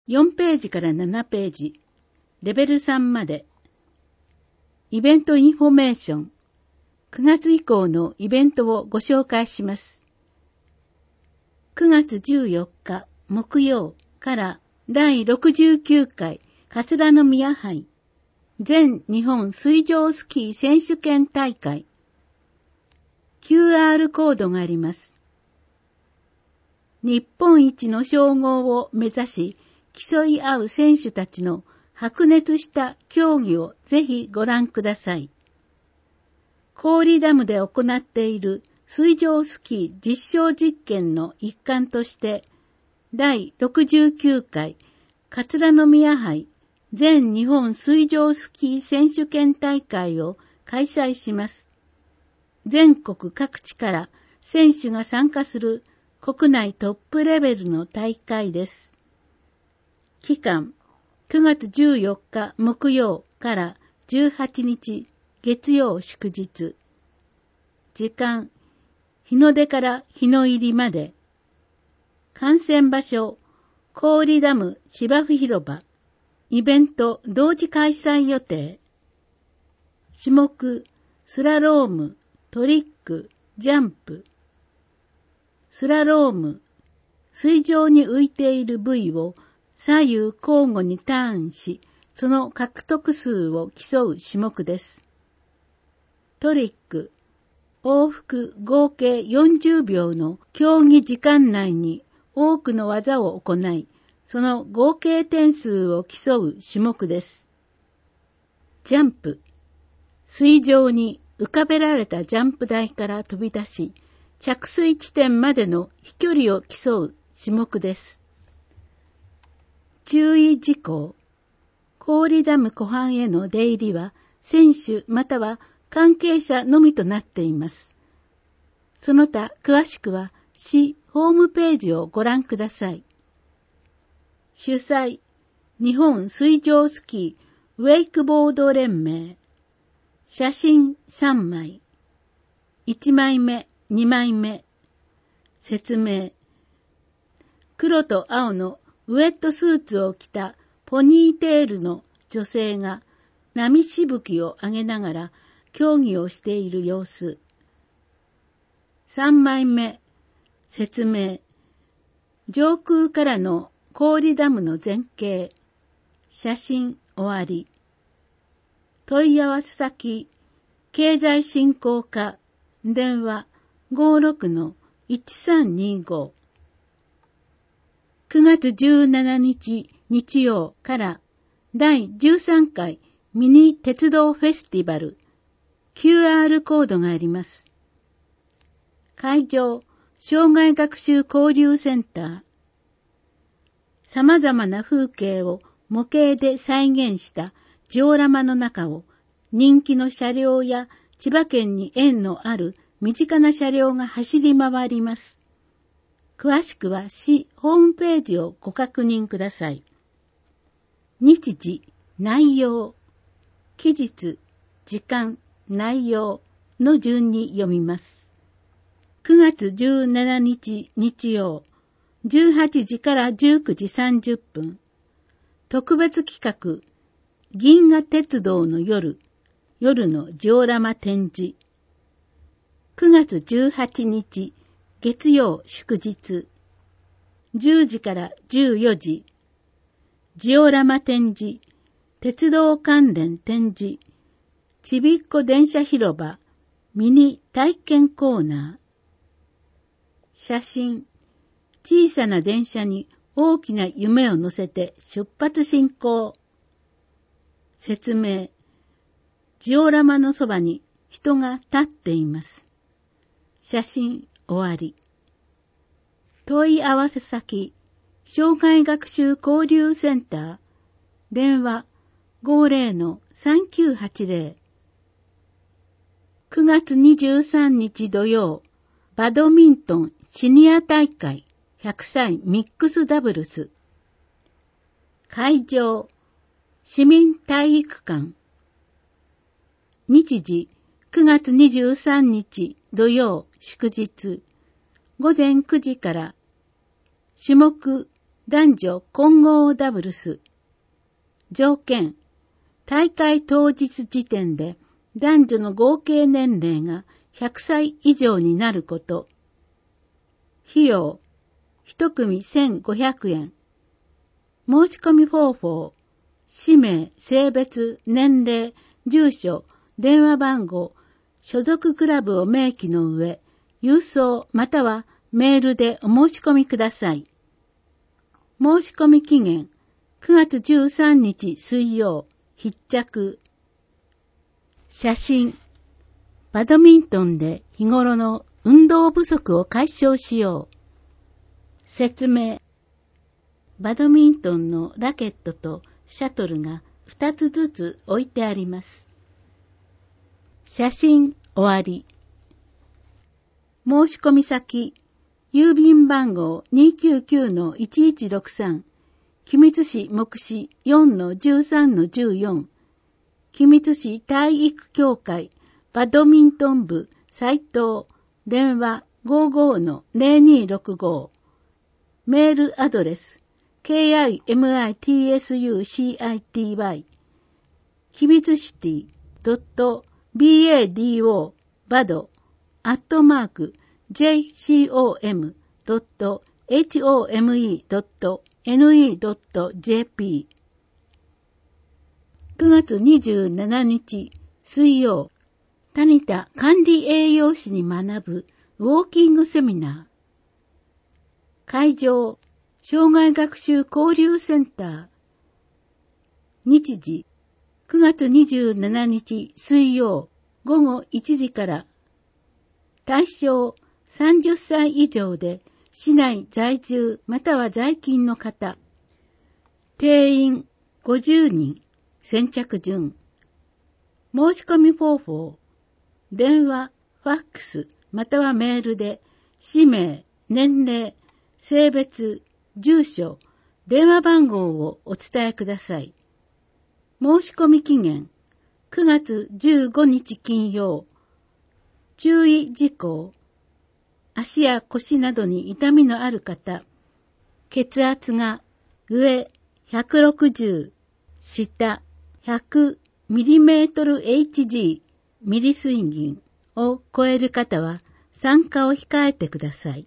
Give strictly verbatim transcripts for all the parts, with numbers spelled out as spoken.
よんページからななページ、レベルさんまで。イベントインフォメーション。くがつ以降のイベントをご紹介します。くがつじゅうよっか木曜からだいろくじゅうきゅうかい桂宮杯全日本水上スキー選手権大会。キューアール コードがあります。日本一の称号を目指し競い合う選手たちの白熱した競技をぜひご覧ください。氷ダムで行っている水上スキー実証実験の一環としてだいろくじゅうきゅうかい桂宮杯全日本水上スキー選手権大会を開催します。全国各地から選手が参加する国内トップレベルの大会です。期間くがつじゅうよっか木曜からじゅうはちにち月曜祝日。時間日の出から日の入りまで。観戦場所氷ダム芝生広場。イベント同時開催予定。種目スラローム、トリック、ジャンプ。スラローム、水上に浮いている部位を左右交互にターンし、その獲得数を競う種目です。トリック、往復合計よんじゅうびょうの競技時間内に多くの技を行い、その合計点数を競う種目です。ジャンプ、水上に浮かべられたジャンプ台から飛び出し、着水地点までの飛距離を競う種目です。注意事項。氷ダム湖畔への出入りは選手または関係者のみとなっています。その他詳しくは市ホームページをご覧ください。主催、日本水上スキーウェイクボード連盟。写真さんまい。いちまいめ、にまいめ。説明。黒と青のウェットスーツを着たポニーテールの女性が波しぶきを上げながら競技をしている様子。さんまいめ。説明。上空からの氷ダムの全景。写真終わり。問い合わせ先、経済振興課、電話 ごーろくのいちさんにーご。くがつじゅうしちにち日曜からだいじゅうさんかいミニ鉄道フェスティバル キューアール コードがあります。会場、障害学習交流センター。様々な風景を模型で再現したジオラマの中を人気の車両や千葉県に縁のある身近な車両が走り回ります。詳しくは市ホームページをご確認ください。日時、内容、期日、時間、内容の順に読みます。くがつじゅうしちにち日曜、じゅうはちじからじゅうくじさんじゅっぷん。特別企画、銀河鉄道の夜、夜のジオラマ展示。くがつじゅうはちにち月曜祝日。じゅうじからじゅうよじ。ジオラマ展示、鉄道関連展示、ちびっこ電車広場、ミニ体験コーナー。写真、小さな電車に大きな夢を乗せて出発進行。説明、ジオラマのそばに人が立っています。写真終わり。問い合わせ先、障害学習交流センター、電話 ごーぜろのさんきゅうはちぜろ。くがつにじゅうさんにち土曜、バドミントンシニア大会ひゃくさいミックスダブルス。会場、市民体育館。日時、くがつにじゅうさんにち土曜祝日、ごぜんくじから。種目、 男女混合ダブルス。条件、大会当日時点で男女の合計年齢がひゃくさい以上になること。費用、一組せんごひゃくえん。申し込み方法、氏名、性別、年齢、住所、電話番号、所属クラブを明記の上、郵送またはメールでお申し込みください。申し込み期限、くがつじゅうさんにち水曜、必着。写真、バドミントンで日頃の運動不足を解消しよう。説明、バドミントンのラケットとシャトルがふたつずつ置いてあります。写真終わり。申し込み先、郵便番号 にきゅうきゅうのいちいちろくさん、君津市目視 よんのじゅうさんのじゅうよん、君津市体育協会バドミントン部斉藤、電話 ごじゅうごのゼロにろくご、メールアドレス ケーアイエムアイティーエスユーシーアイティーワイ 君津シティ .bado バドアットマーク ジェイシーオーエムドットエイチオーエムイードットエヌイードットジェーピー くがつにじゅうしちにち水曜、谷田管理栄養士に学ぶウォーキングセミナー。会場、障害学習交流センター。日時、くがつにじゅうしちにち水曜、ごごいちじから。対象、さんじゅっさい以上で、市内在住または在勤の方。定員ごじゅうにん、先着順。申し込み方法、電話、ファックスまたはメールで、氏名、年齢、性別、住所、電話番号をお伝えください。申し込み期限、くがつじゅうごにち金曜。注意事項、足や腰などに痛みのある方、血圧が上ひゃくろくじゅう、下ひゃくミリメートルエイチジー、ミリ水銀を超える方は参加を控えてください。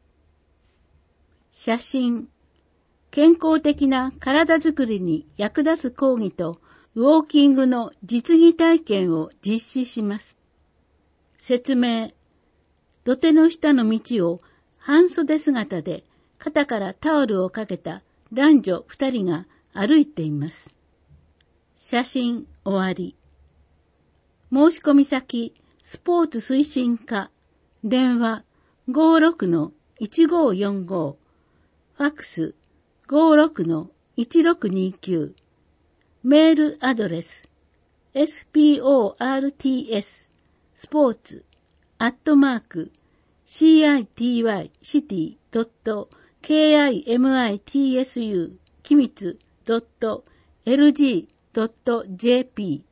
写真、健康的な体づくりに役立つ講義とウォーキングの実技体験を実施します。説明、土手の下の道を半袖姿で肩からタオルをかけた男女二人が歩いています。写真終わり。申し込み先、スポーツ推進課、電話 ごじゅうろくのいちごよんご、ファックス ごじゅうろくのいちろくにきゅう、メールアドレス エスポーツ スポーツアットマーク シーアイティーワイ シティ ドット ケーアイエムアイティーエスユー 君津 ドット エルジー ドット ジェーピー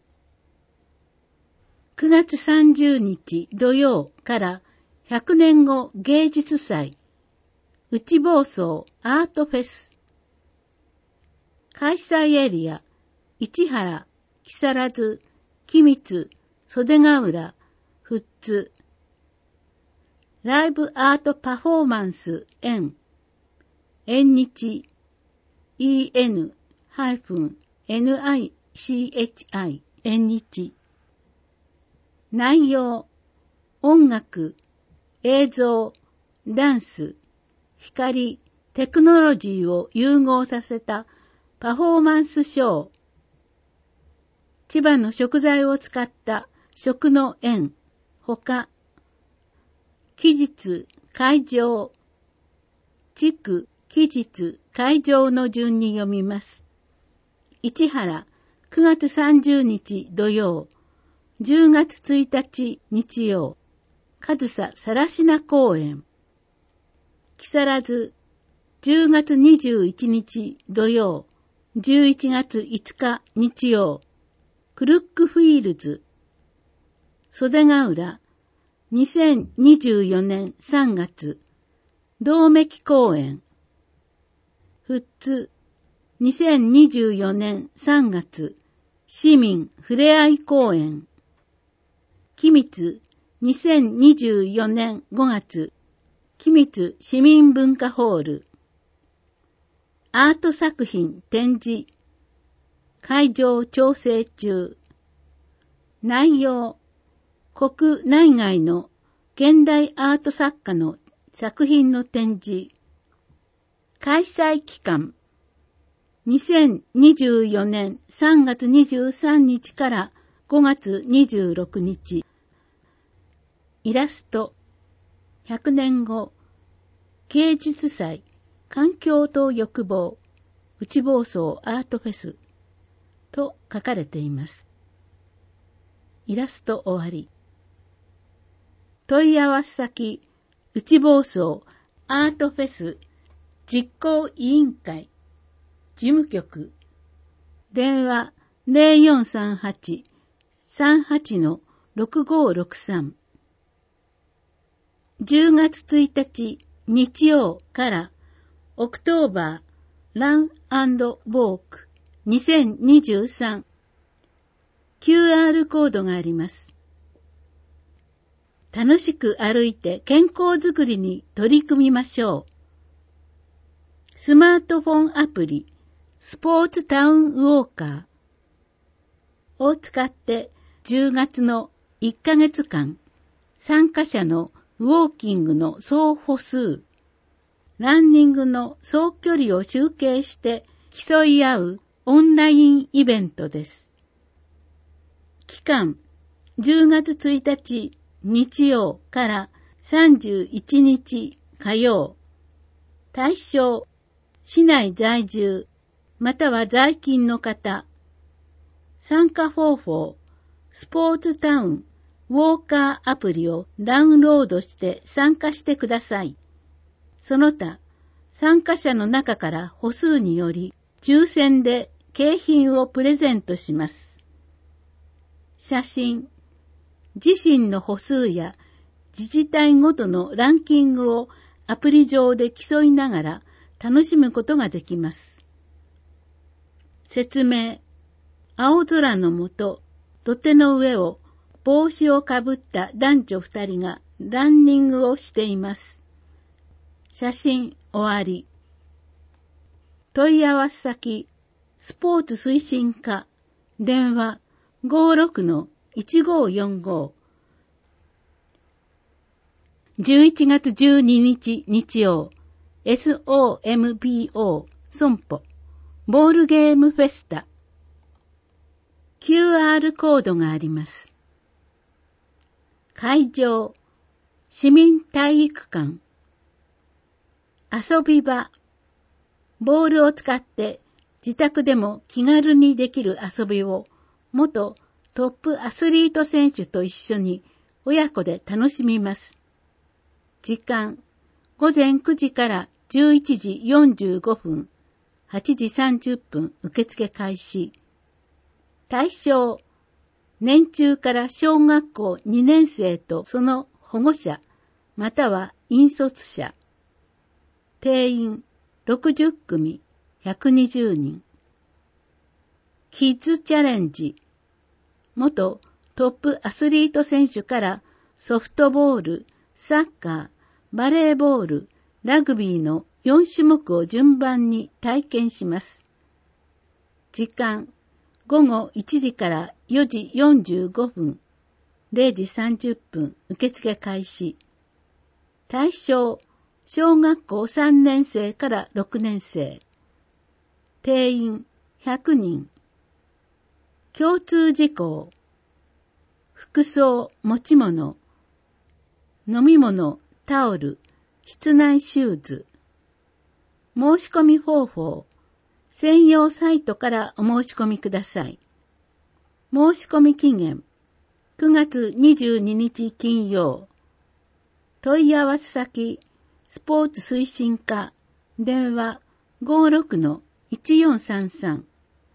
くがつさんじゅうにち土曜からひゃくねんご芸術祭内房総アートフェス開催エリア市原、木更津、君津、袖ヶ浦、富津ライブアートパフォーマンス園縁日 イーエヌ エヌアイシーエイチアイ 縁日内容音楽、映像、ダンス、光、テクノロジーを融合させたパフォーマンスショー千葉の食材を使った食の縁ほか期日、会場、地区、期日、会場の順に読みます。市原、くがつさんじゅうにち土曜、じゅうがつついたち日曜、上総更科公園。木更津、じゅうがつにじゅういちにち土曜、じゅういちがついつか日曜、クルックフィールズ。袖ヶ浦、にせんにじゅうよねんさんがつ、道目公園。 富津、にせんにじゅうよねんさんがつ、市民ふれあい公園。君津、にせんにじゅうよねんごがつ、君津市民文化ホール。アート作品展示。会場調整中。内容。国内外の現代アート作家の作品の展示。開催期間。にせんにじゅうよねんさんがつにじゅうさんにちからごがつにじゅうろくにち。イラスト。ひゃくねんご。芸術祭。環境と欲望。内房総アートフェス。と書かれています。イラスト終わり。問い合わせ先。内房総アートフェス実行委員会。事務局。電話 ゼロよんさんはち さんはち ろくごろくさん。じゅうがつついたち日曜からオクトーバーラン&ウォークにせんにじゅうさん キューアール コードがあります。楽しく歩いて健康づくりに取り組みましょう。スマートフォンアプリスポーツタウンウォーカーを使ってじゅうがつのいっかげつかん参加者のウォーキングの総歩数、ランニングの総距離を集計して競い合うオンラインイベントです。期間じゅうがつついたち日曜からさんじゅういちにち火曜。対象市内在住または在勤の方。参加方法、スポーツタウン、ウォーカーアプリをダウンロードして参加してください。その他、参加者の中から歩数により、抽選で景品をプレゼントします。写真、自身の歩数や自治体ごとのランキングをアプリ上で競いながら楽しむことができます。説明。青空の下、土手の上を帽子をかぶった男女二人がランニングをしています。写真終わり。問い合わせ先、スポーツ推進課、電話 ごろくのいちごよんご。じゅういちがつじゅうににち日曜、エスオーエムピーオー 損保ボールゲームフェスタ。キューアール コードがあります。会場、市民体育館。遊び場、ボールを使って自宅でも気軽にできる遊びを元トップアスリート選手と一緒に親子で楽しみます。時間、ごぜんくじからじゅういちじよんじゅうごふん、はちじさんじゅっぷん受付開始。対象、年中から小学校にねんせいとその保護者、または引率者。定員ろくじゅっくみ、ひゃくにじゅうにん。キッズチャレンジ。元トップアスリート選手からソフトボール、サッカー、バレーボール、ラグビーのよんしゅもくを順番に体験します。時間、ごごいちじからよじよんじゅうごふん、れいじさんじゅっぷん受付開始。対象、小学校さんねんせいからろくねんせい。定員ひゃくにん。共通事項。服装、持ち物。飲み物、タオル、室内シューズ。申し込み方法。専用サイトからお申し込みください。申し込み期限。くがつにじゅうににち金曜。問い合わせ先。スポーツ推進課。電話 ごろくのいちよんさんさん。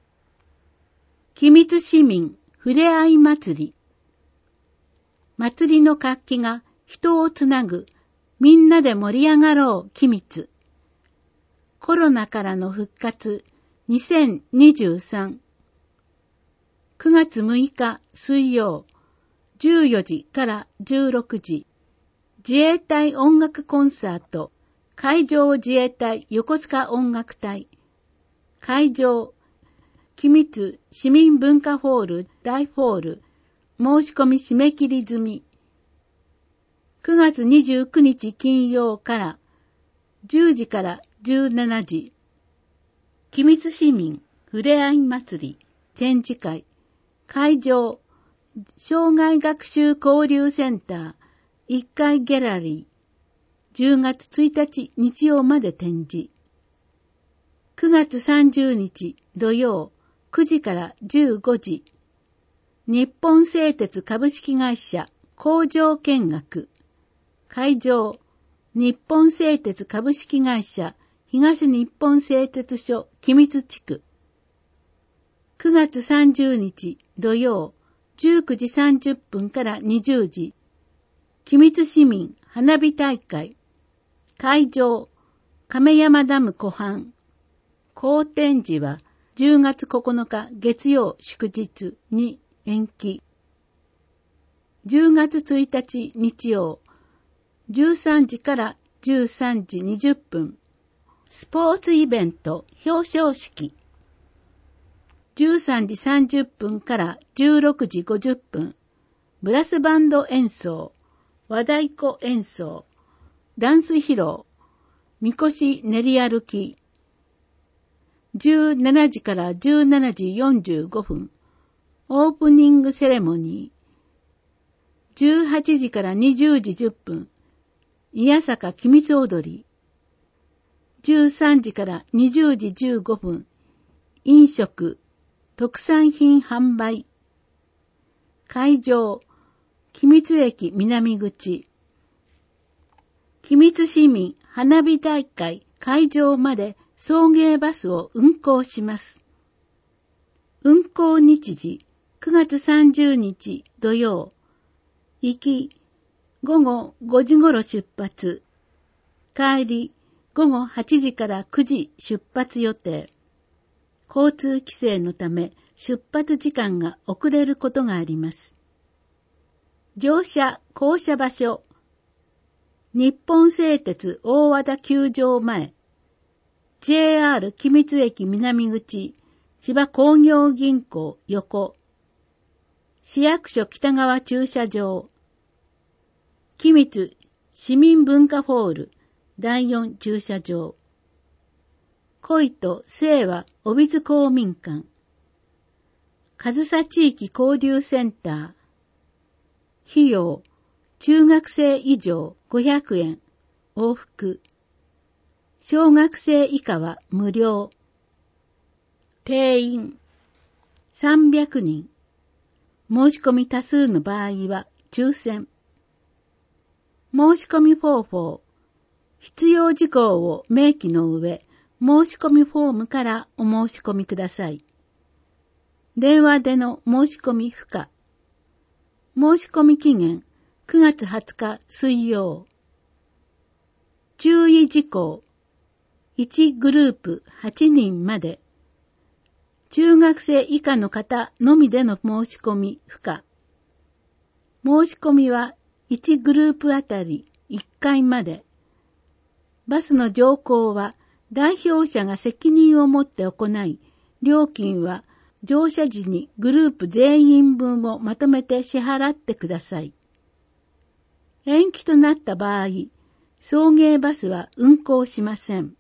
君津市民ふれあい祭り。祭りの活気が人をつなぐ。みんなで盛り上がろう君津。 コロナからの復活にせんにじゅうさん。くがつむいか水曜じゅうよじからじゅうろくじ、自衛隊音楽コンサート、海上自衛隊横須賀音楽隊、会場、君津市民文化ホール大ホール、申し込み締め切り済み。くがつにじゅうくにち金曜からじゅうじからじゅうしちじ、君津市民ふれあい祭り展示会、会場、障害学習交流センターいっかいギャラリー、じゅうがつついたち日曜まで展示。くがつさんじゅうにち土曜くじからじゅうごじ、日本製鉄株式会社工場見学、会場、日本製鉄株式会社東日本製鉄所君津地区。くがつさんじゅうにち土曜じゅうくじさんじゅっぷんからにじゅうじ、君津市民花火大会、会場、亀山ダム湖畔。後展時はじゅうがつここのか月曜祝日に延期。じゅうがつついたち日曜、じゅうさんじからじゅうさんじにじゅっぷん、スポーツイベント表彰式。じゅうさんじさんじゅっぷんからじゅうろくじごじゅっぷん、ブラスバンド演奏、和太鼓演奏、ダンス披露、みこし練り歩き。じゅうしちじからじゅうしちじよんじゅうごふん、オープニングセレモニー。じゅうはちじからにじゅうじじゅっぷん、いやさか君津踊り。じゅうさんじからにじゅうじじゅうごふん、飲食、特産品販売。会場、君津駅南口。君津市民花火大会会場まで送迎バスを運行します。運行日時、くがつさんじゅうにち土曜。行き、ごごごじごろ出発。帰り、ごごはちじからくじ出発予定。交通規制のため出発時間が遅れることがあります。乗車・降車場所、日本製鉄大和田球場前、ジェイアール 君津駅南口、千葉工業銀行横、市役所北側駐車場、君津市民文化ホールだいよん駐車場、恋と清和帯津公民館、上総地域交流センター、費用、中学生以上ごひゃくえん、往復。小学生以下は無料。定員さんびゃくにん。申し込み多数の場合は抽選。申し込み方法。必要事項を明記の上、申し込みフォームからお申し込みください。電話での申し込み不可。申し込み期限くがつはつか水曜。注意事項。いちグループはちにんまで。中学生以下の方のみでの申し込み不可。申し込みはいちグループあたりいっかいまで。バスの乗降は代表者が責任を持って行い、料金は乗車時にグループ全員分をまとめて支払ってください。延期となった場合、送迎バスは運行しません。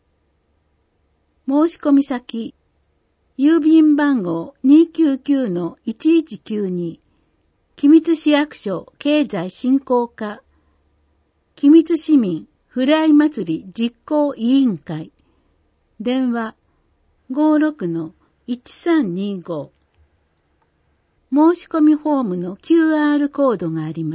申し込み先、郵便番号 にーきゅうきゅうのいちいちきゅうに、君津市役所経済振興課、君津市民ふれあい祭り実行委員会、電話 ごーろくのいちさんにーご。申し込みフォームの キューアール コードがあります。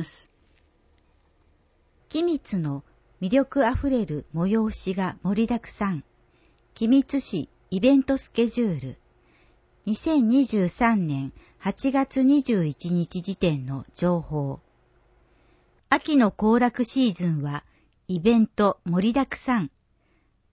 君津の魅力あふれる催しが盛りだくさん。君津市イベントスケジュール。にせんにじゅうさんねんはちがつにじゅういちにち時点の情報。秋の行楽シーズンはイベント盛りだくさん。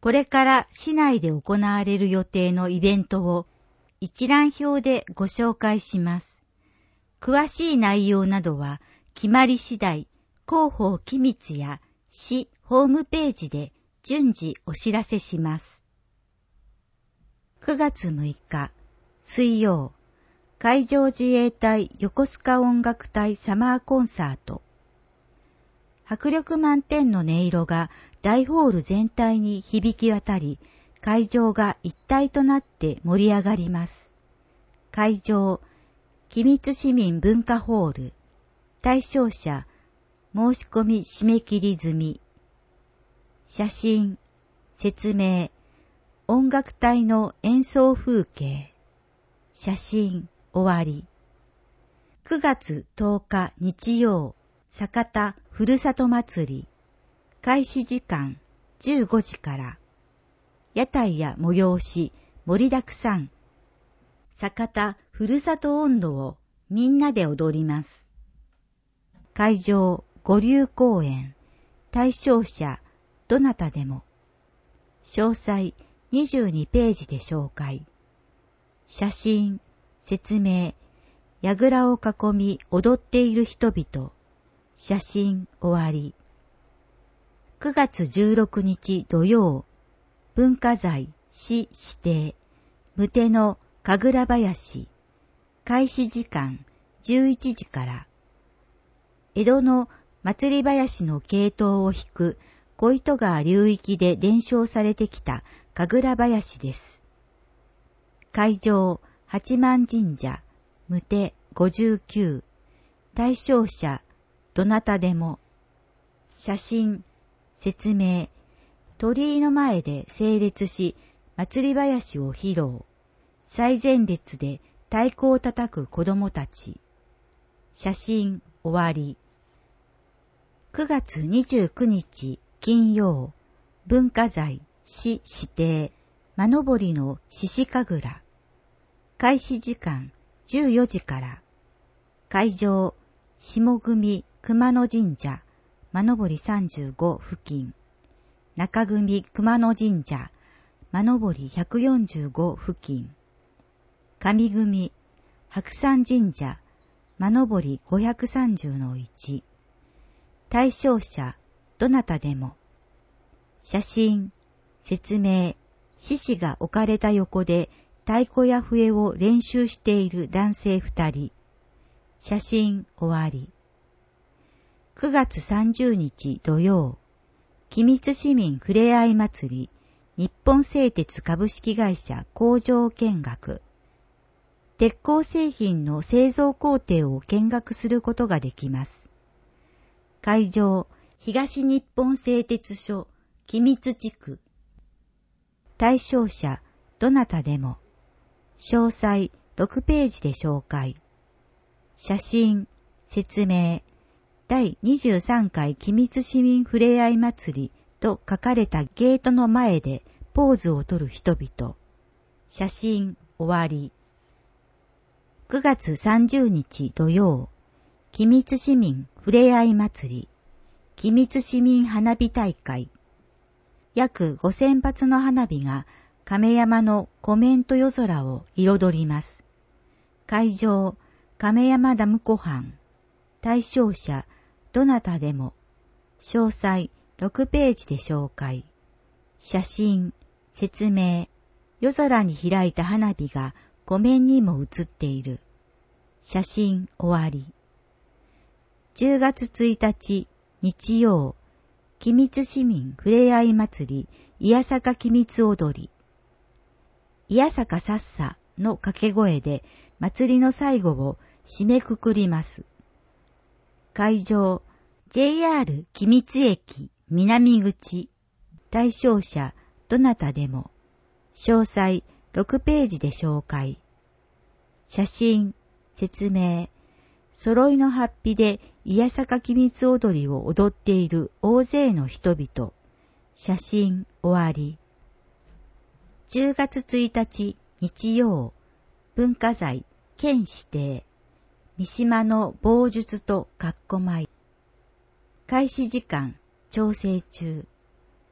これから市内で行われる予定のイベントを一覧表でご紹介します。詳しい内容などは決まり次第、広報機密や市ホームページで順次お知らせします。くがつむいか水曜、海上自衛隊横須賀音楽隊サマーコンサート。迫力満点の音色が大ホール全体に響き渡り、会場が一体となって盛り上がります。会場、君津市民文化ホール。対象者、申し込み締め切り済み。写真、説明、音楽隊の演奏風景。写真、終わり。くがつとおか日曜、酒田ふるさと祭り。開始時間じゅうごじから。屋台や催し、盛りだくさん。酒田ふるさと音頭をみんなで踊ります。会場、五流公園。対象者、どなたでも。詳細、にじゅうにページで紹介。写真、説明、櫓を囲み踊っている人々。写真、終わり。くがつじゅうろくにち土曜、文化財、市指定、無手の神楽林。開始時間じゅういちじから。江戸の祭り林の系統を引く小糸川流域で伝承されてきた神楽林です。会場、八幡神社、無手ごじゅうきゅう。対象者、どなたでも。写真、説明、鳥居の前で整列し、祭り林を披露。最前列で太鼓を叩く子供たち。写真、終わり。くがつにじゅうくにち金曜、文化財、市指定、真登の獅子神楽。開始時間じゅうよじから。会場、下組熊野神社、真登さんじゅうご付近。中組熊野神社、真登ひゃくよんじゅうご付近。上組白山神社、真登ごひゃくさんじゅうのいち。対象者、どなたでも。写真、説明、獅子が置かれた横で太鼓や笛を練習している男性二人。写真、終わり。くがつさんじゅうにち土曜、君津市民ふれあい祭り、日本製鉄株式会社工場見学。鉄鋼製品の製造工程を見学することができます。会場、東日本製鉄所、君津地区。対象者、どなたでも。詳細、ろくページで紹介。写真、説明、だいにじゅうさんかい君津市民ふれあい祭りと書かれたゲートの前でポーズを取る人々。写真、終わり。くがつさんじゅうにち土曜、君津市民ふれあい祭り、君津市民花火大会。約ごせんぱつの花火が亀山の湖面と夜空を彩ります。会場、亀山ダム湖畔。対象者、どなたでも。詳細、ろくページで紹介。写真、説明、夜空に開いた花火が湖面にも映っている。写真、終わり。じゅうがつついたち、日曜、君津市民ふれあい祭り、いやさか君津踊り。いやさかさっさの掛け声で祭りの最後を締めくくります。会場、ジェイアール 君津駅南口。対象者、どなたでも。詳細、ろくページで紹介。写真、説明、揃いの法被でいやさか君津踊りを踊っている大勢の人々。写真、終わり。じゅうがつついたち、日曜、文化財、県指定、三島の棒術とかっこ舞。開始時間、調整中。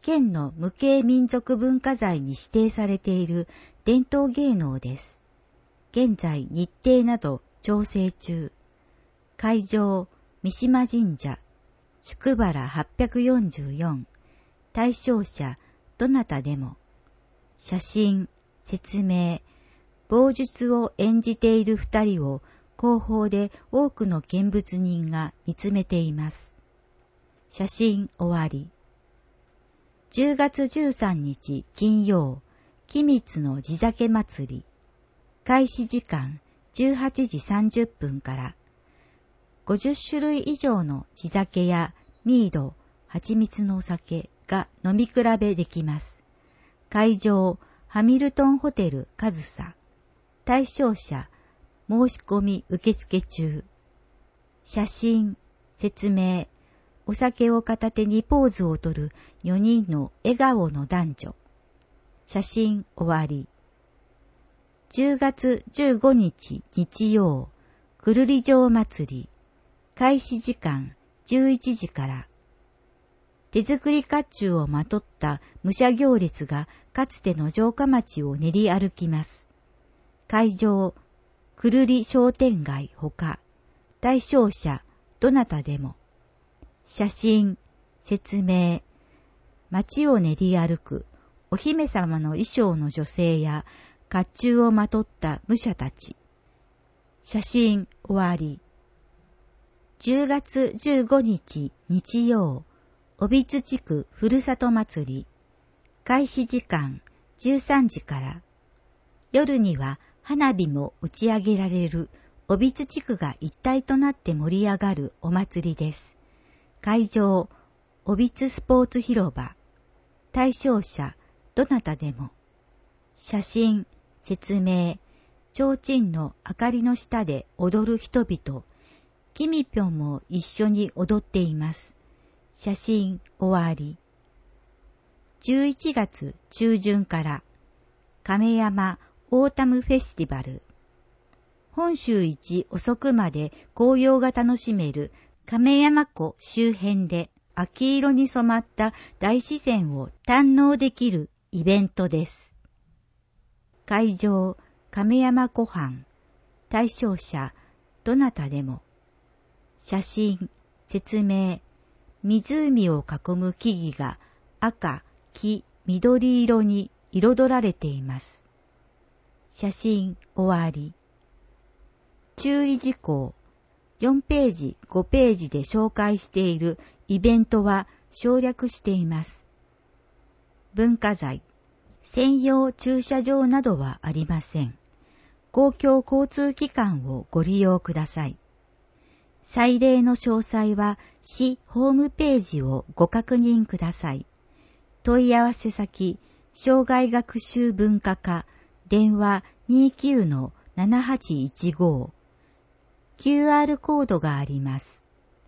県の無形民族文化財に指定されている伝統芸能です。現在日程など調整中。会場、三島神社、宿原はっぴゃくよんじゅうよん。対象者、どなたでも。写真、説明、棒術を演じている二人を後方で多くの見物人が見つめています。写真終わり。じゅうがつじゅうさんにち金曜、君津の地酒祭り。開始時間じゅうはちじさんじゅっぷんから。ごじゅっしゅるい以上の地酒やミード、蜂蜜のお酒が飲み比べできます。会場、ハミルトンホテルカズサ。対象者、申し込み受付中。写真、説明、お酒を片手にポーズをとるよにんの笑顔の男女。写真終わり。じゅうがつじゅうごにち日曜、くるり城祭り。開始時間じゅういちじから。手作り甲冑をまとった武者行列がかつての城下町を練り歩きます。会場、くるり商店街ほか、対象者、どなたでも。写真、説明、街を練り歩くお姫様の衣装の女性や甲冑をまとった武者たち。写真終わり。じゅうがつじゅうごにち日曜、帯津地区ふるさと祭り。開始時間じゅうさんじから。夜には花火も打ち上げられる帯津地区が一体となって盛り上がるお祭りです。会場、帯津スポーツ広場。対象者、どなたでも。写真、説明、提灯の明かりの下で踊る人々。キミピョンも一緒に踊っています。写真終わり。じゅういちがつちゅうじゅんから、亀山オータムフェスティバル。本州一遅くまで紅葉が楽しめる亀山湖周辺で秋色に染まった大自然を堪能できるイベントです。会場、亀山湖畔。対象者、どなたでも。写真、説明、湖を囲む木々が赤、黄、緑色に彩られています。写真終わり。注意事項。よんページ、ごページで紹介しているイベントは省略しています。文化財、専用駐車場などはありません。公共交通機関をご利用ください。祭礼の詳細は市ホームページをご確認ください。問い合わせ先、生涯学習文化課、電話 にじゅうきゅうのななはちいちご。キューアール コードがあります。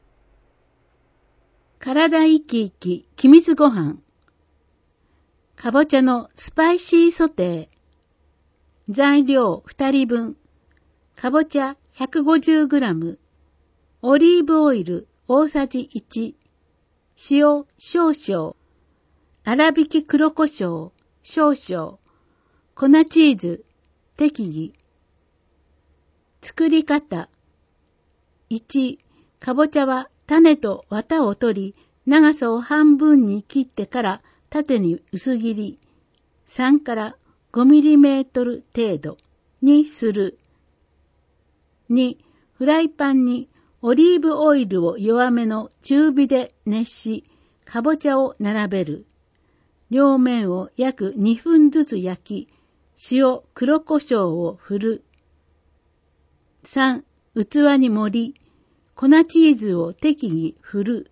体生き生き、きみつご飯。かぼちゃのスパイシーソテー。材料ふたりぶん。かぼちゃ ひゃくごじゅうグラム。オリーブオイル大さじいち。塩少々。粗挽き黒胡椒少々。粉チーズ適宜。作り方。いち、かぼちゃは種と綿を取り、長さを半分に切ってから縦に薄切り、さんからごミリメートル程度にする。に、フライパンにオリーブオイルを弱めの中火で熱し、かぼちゃを並べる。両面を約にふんずつ焼き、塩、黒胡椒を振る。さん、器に盛り、粉チーズを適宜振る。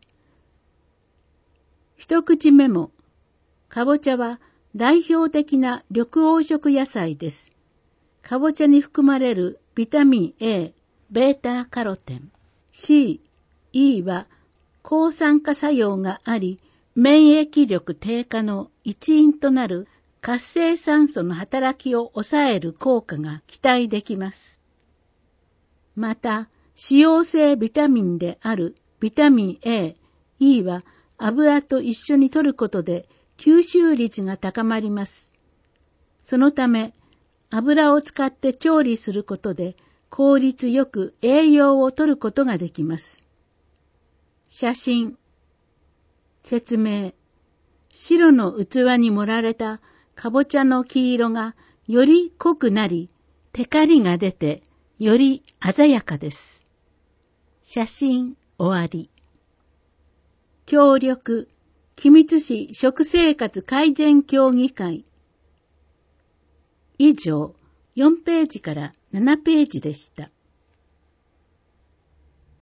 一口目も、かぼちゃは代表的な緑黄色野菜です。かぼちゃに含まれるビタミン A、ベータカロテン、C、E は抗酸化作用があり、免疫力低下の一因となる活性酸素の働きを抑える効果が期待できます。また、脂溶性ビタミンであるビタミン A、E は油と一緒に摂ることで吸収率が高まります。そのため、油を使って調理することで効率よく栄養を取ることができます。写真。説明。白の器に盛られたかぼちゃの黄色がより濃くなり、テカリが出てより鮮やかです。写真終わり。協力、君津市食生活改善協議会。以上、よんページからななページでした。